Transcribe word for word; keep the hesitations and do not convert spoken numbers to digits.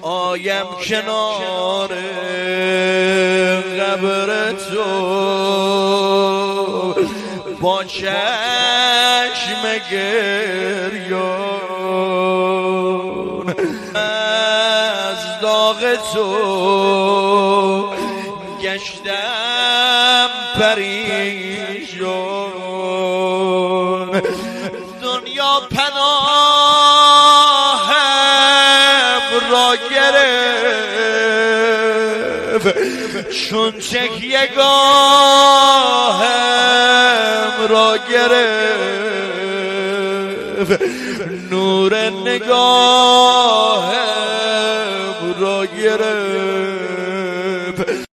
آیم کنار قبر تو با چشم گریان از داغ تو گشتم پریشان دنیا پناهم را گرفت چون تکیه گاهم را گرفت نور نگاهم را گرفت